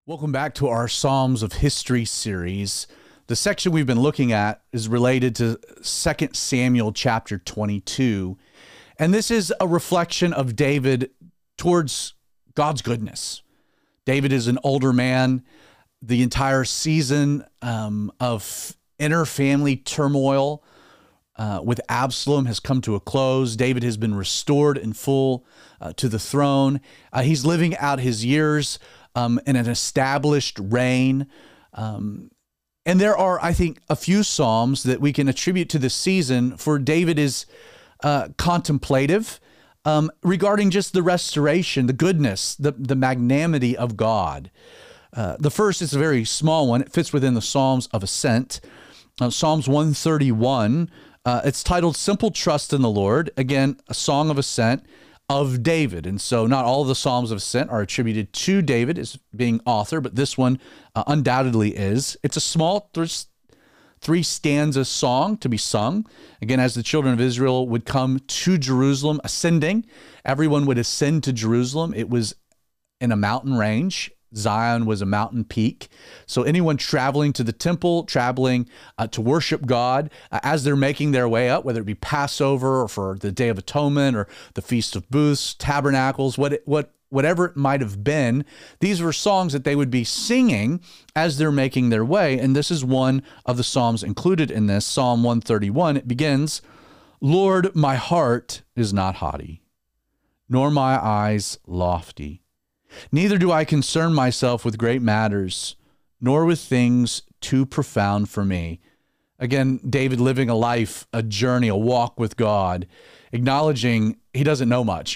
Welcome back to our Psalms of History series. The section we've been looking at is related to 2 Samuel chapter 22. And this is a reflection of David towards God's goodness. David is an older man. The entire season of inner family turmoil with Absalom has come to a close. David has been restored in full to the throne. He's living out his years in an established reign. And there are, I think, a few Psalms that we can attribute to this season, for David is contemplative regarding just the restoration, the goodness, the magnanimity of God. The first is a very small one. It fits within the Psalms of Ascent. Psalms 131, it's titled Simple Trust in the Lord. Again, a song of ascent of David. And so not all of the Psalms of Ascent are attributed to David as being author, but this one undoubtedly is. It's a small three stanza song to be sung. Again, as the children of Israel would come to Jerusalem, ascending, everyone would ascend to Jerusalem. It was in a mountain range. Zion was a mountain peak. So anyone traveling to the temple, traveling to worship God, as they're making their way up, whether it be Passover or for the Day of Atonement or the Feast of Booths, Tabernacles, whatever it might have been, these were songs that they would be singing as they're making their way. And this is one of the Psalms included in this, Psalm 131. It begins, Lord, my heart is not haughty, nor my eyes lofty. Neither do I concern myself with great matters, nor with things too profound for me. Again, David living a life, a journey, a walk with God, acknowledging he doesn't know much.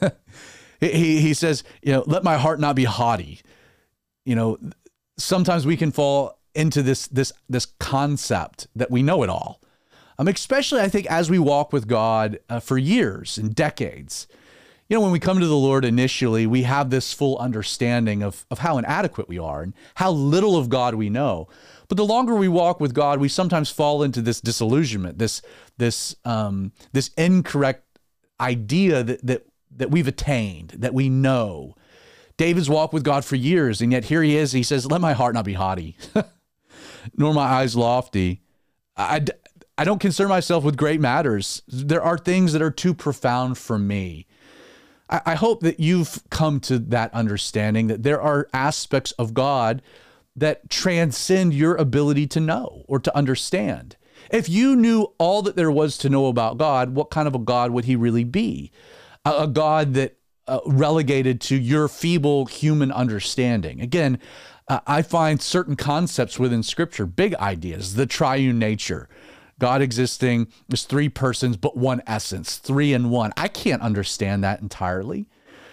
He says, let my heart not be haughty. Sometimes we can fall into this concept that we know it all. Especially, I think, as we walk with God for years and decades. When we come to the Lord initially, we have this full understanding of how inadequate we are and how little of God we know. But the longer we walk with God, we sometimes fall into this disillusionment, this incorrect idea that we've attained, that we know. David's walked with God for years, and yet here he is. He says, let my heart not be haughty, nor my eyes lofty. I don't concern myself with great matters. There are things that are too profound for me. I hope that you've come to that understanding that there are aspects of God that transcend your ability to know or to understand. If you knew all that there was to know about God, what kind of a God would he really be? A God that relegated to your feeble human understanding. Again, I find certain concepts within Scripture, big ideas, the triune nature, God existing as three persons, but one essence, three in one. I can't understand that entirely.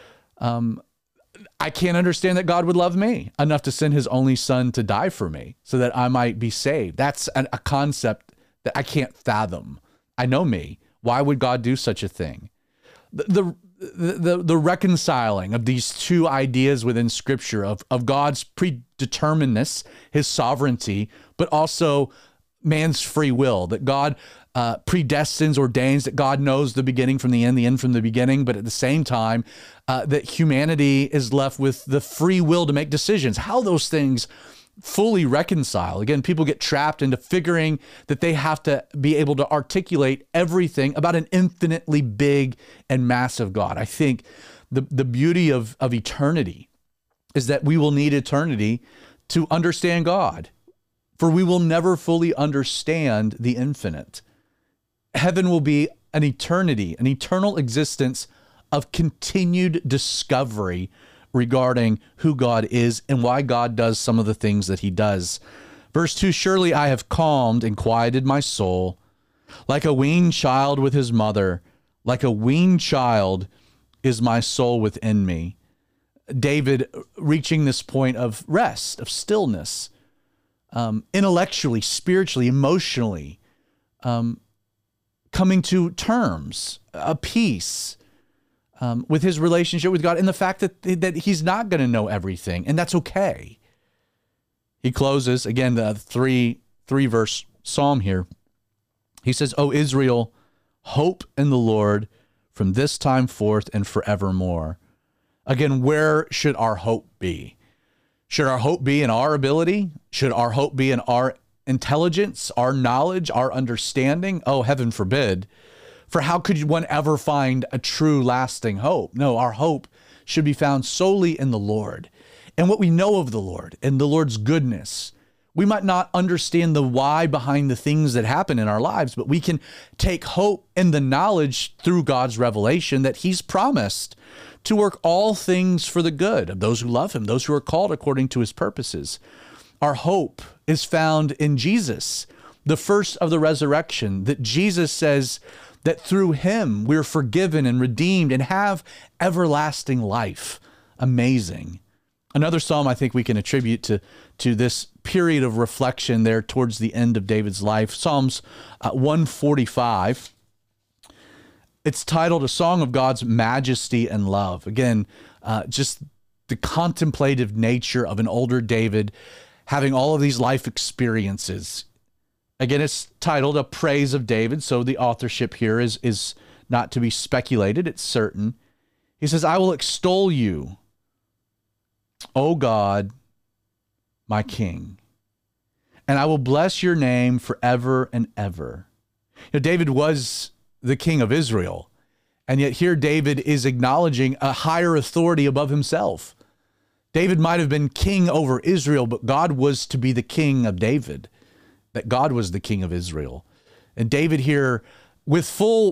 I can't understand that God would love me enough to send his only son to die for me so that I might be saved. That's a concept that I can't fathom. I know me. Why would God do such a thing? The reconciling of these two ideas within Scripture of God's predeterminedness, his sovereignty, but also man's free will, that God predestines, ordains, that God knows the beginning from the end from the beginning, but at the same time, that humanity is left with the free will to make decisions. How those things fully reconcile. Again, people get trapped into figuring that they have to be able to articulate everything about an infinitely big and massive God. I think the beauty of eternity is that we will need eternity to understand God. For we will never fully understand the infinite. Heaven will be an eternity, an eternal existence of continued discovery regarding who God is and why God does some of the things that he does. Verse 2, surely I have calmed and quieted my soul, like a weaned child with his mother, like a weaned child is my soul within me. David reaching this point of rest, of stillness, intellectually, spiritually, emotionally, coming to terms, a peace with his relationship with God, and the fact that he's not going to know everything, and that's okay. He closes, again, the three-verse psalm here. He says, O Israel, hope in the Lord from this time forth and forevermore. Again, where should our hope be? Should our hope be in our ability? Should our hope be in our intelligence, our knowledge, our understanding? Oh, heaven forbid. For how could one ever find a true lasting hope? No, our hope should be found solely in the Lord and what we know of the Lord and the Lord's goodness. We might not understand the why behind the things that happen in our lives, but we can take hope in the knowledge through God's revelation that he's promised to work all things for the good of those who love him, those who are called according to his purposes. Our hope is found in Jesus, the first of the resurrection, that Jesus says that through him we're forgiven and redeemed and have everlasting life. Amazing. Another psalm I think we can attribute to this period of reflection there towards the end of David's life, Psalms 145. It's titled A Song of God's Majesty and Love. Again, just the contemplative nature of an older David having all of these life experiences. Again, it's titled A Praise of David, so the authorship here is not to be speculated, it's certain. He says, I will extol you, O God, my King, and I will bless your name forever and ever. You know, David was the king of Israel, and yet here David is acknowledging a higher authority above himself. David might have been king over Israel, but God was to be the king of David, that God was the king of Israel. And David here, with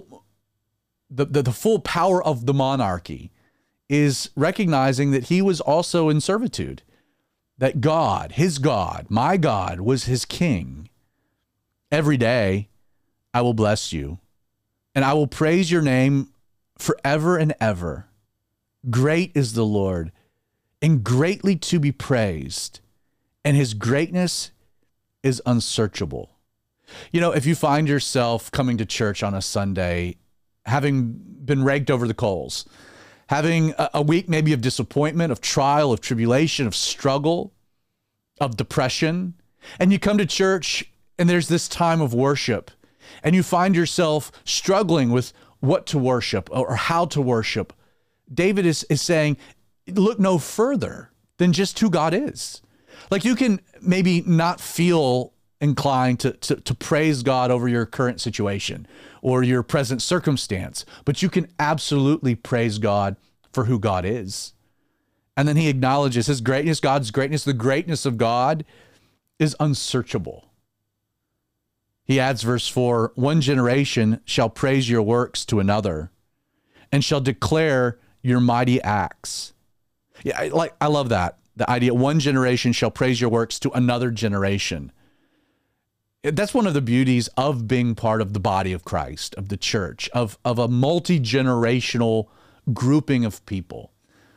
the full power of the monarchy, is recognizing that he was also in servitude, that God, his God, my God, was his king. Every day I will bless you, and I will praise your name forever and ever. Great is the Lord, and greatly to be praised, and his greatness is unsearchable. You know, if you find yourself coming to church on a Sunday, having been raked over the coals, having a week maybe of disappointment, of trial, of tribulation, of struggle, of depression, and you come to church and there's this time of worship, and you find yourself struggling with what to worship or how to worship, David is saying, look no further than just who God is. Like, you can maybe not feel inclined to praise God over your current situation or your present circumstance, but you can absolutely praise God for who God is. And then he acknowledges his greatness, God's greatness. The greatness of God is unsearchable. He adds verse 4, one generation shall praise your works to another and shall declare your mighty acts. Yeah, I love that. The idea, one generation shall praise your works to another generation. That's one of the beauties of being part of the body of Christ, of the church, of a multi-generational grouping of people.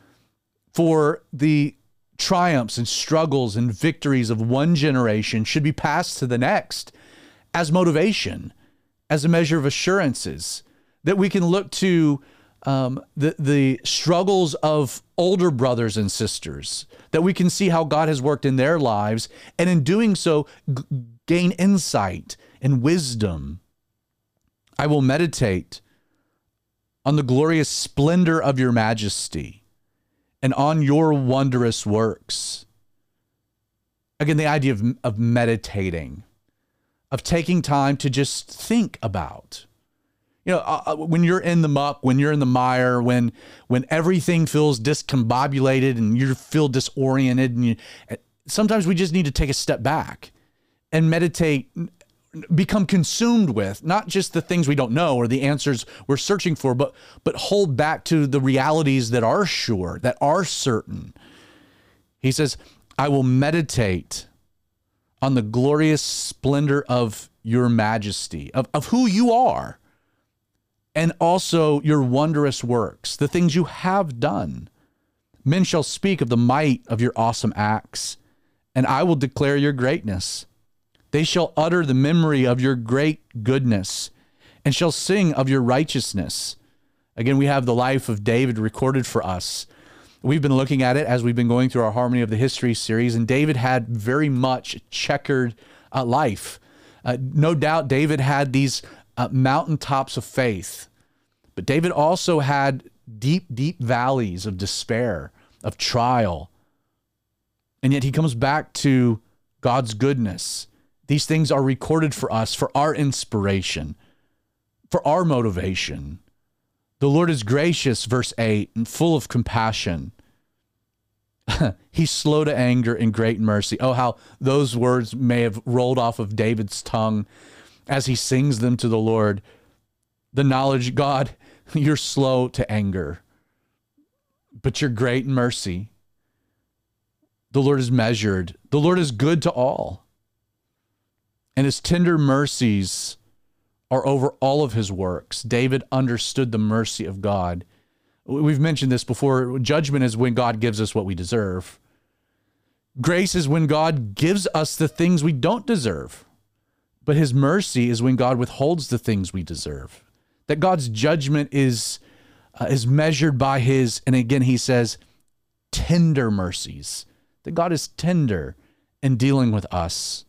For the triumphs and struggles and victories of one generation should be passed to the next as motivation, as a measure of assurances, that we can look to the struggles of older brothers and sisters, that we can see how God has worked in their lives, and in doing so, gain insight and wisdom. I will meditate on the glorious splendor of your majesty and on your wondrous works. Again, the idea of meditating, of taking time to just think about. You know, when you're in the muck, when you're in the mire, when everything feels discombobulated and you feel disoriented, and sometimes we just need to take a step back and meditate, become consumed with not just the things we don't know or the answers we're searching for, but hold back to the realities that are sure, that are certain. He says, I will meditate on the glorious splendor of your majesty, of who you are, and also your wondrous works, the things you have done. Men shall speak of the might of your awesome acts, and I will declare your greatness. They shall utter the memory of your great goodness and shall sing of your righteousness. Again, we have the life of David recorded for us. We've been looking at it as we've been going through our Harmony of the History series, and David had very much checkered life. No doubt David had these mountaintops of faith, but David also had deep, deep valleys of despair, of trial, And yet he comes back to God's goodness. These things are recorded for us, for our inspiration, for our motivation. The Lord is gracious, verse 8, and full of compassion. He's slow to anger and great in mercy. Oh, how those words may have rolled off of David's tongue as he sings them to the Lord. The knowledge, God, you're slow to anger, but you're great in mercy. The Lord is measured. The Lord is good to all. And his tender mercies are over all of his works. David understood the mercy of God. We've mentioned this before. Judgment is when God gives us what we deserve. Grace is when God gives us the things we don't deserve. But his mercy is when God withholds the things we deserve. That God's judgment is measured by his, and again he says, tender mercies. That God is tender in dealing with us.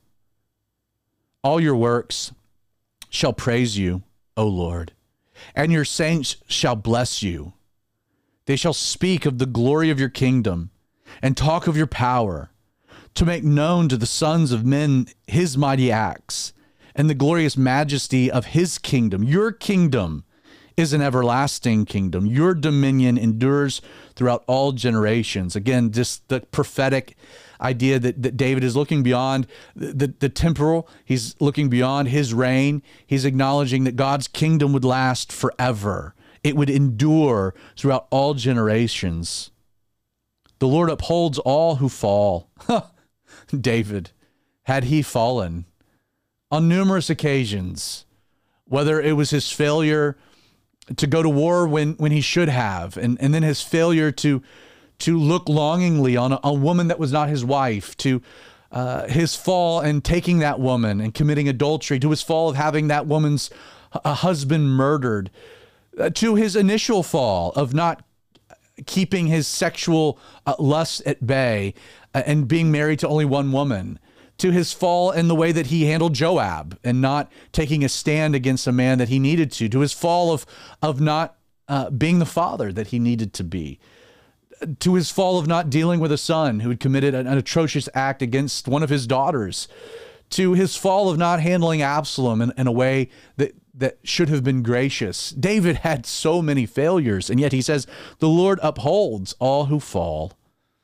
All your works shall praise you, O Lord, and your saints shall bless you. They shall speak of the glory of your kingdom and talk of your power, to make known to the sons of men his mighty acts and the glorious majesty of his kingdom. Your kingdom is an everlasting kingdom. Your dominion endures throughout all generations. Again, just the prophetic idea that David is looking beyond the temporal. He's looking beyond his reign. He's acknowledging that God's kingdom would last forever. It would endure throughout all generations. The Lord upholds all who fall. David, had he fallen on numerous occasions, whether it was his failure to go to war when he should have, and then his failure to look longingly on a woman that was not his wife, to his fall and taking that woman and committing adultery, to his fall of having that woman's husband murdered, to his initial fall of not keeping his sexual lust at bay and being married to only one woman, to his fall in the way that he handled Joab and not taking a stand against a man that he needed to his fall of not being the father that he needed to be, to his fall of not dealing with a son who had committed an atrocious act against one of his daughters, to his fall of not handling Absalom in a way that should have been gracious. David had so many failures, and yet he says, the Lord upholds all who fall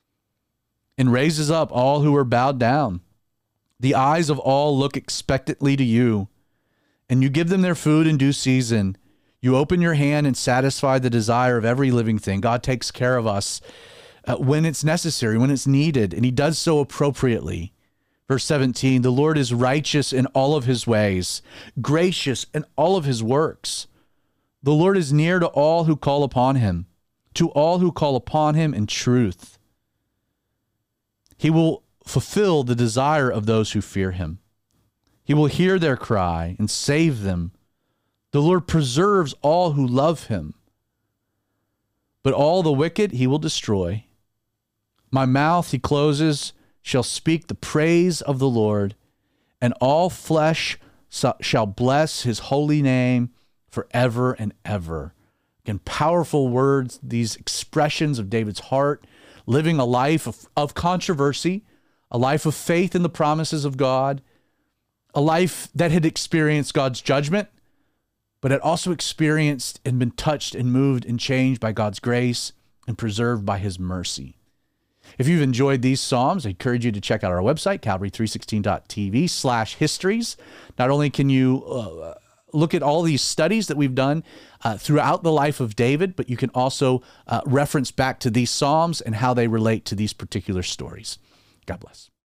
and raises up all who are bowed down. The eyes of all look expectantly to you, and you give them their food in due season. You open your hand and satisfy the desire of every living thing. God takes care of us when it's necessary, when it's needed, and he does so appropriately. Verse 17, the Lord is righteous in all of his ways, gracious in all of his works. The Lord is near to all who call upon him, to all who call upon him in truth. He will fulfill the desire of those who fear him. He will hear their cry and save them. The Lord preserves all who love him, but all the wicked he will destroy. My mouth, he closes, shall speak the praise of the Lord, and all flesh shall bless his holy name forever and ever. Again, powerful words, these expressions of David's heart, living a life of controversy, a life of faith in the promises of God, a life that had experienced God's judgment, but had also experienced and been touched and moved and changed by God's grace and preserved by his mercy. If you've enjoyed these Psalms, I encourage you to check out our website, calvary316.tv/histories. Not only can you look at all these studies that we've done throughout the life of David, but you can also reference back to these Psalms and how they relate to these particular stories. God bless.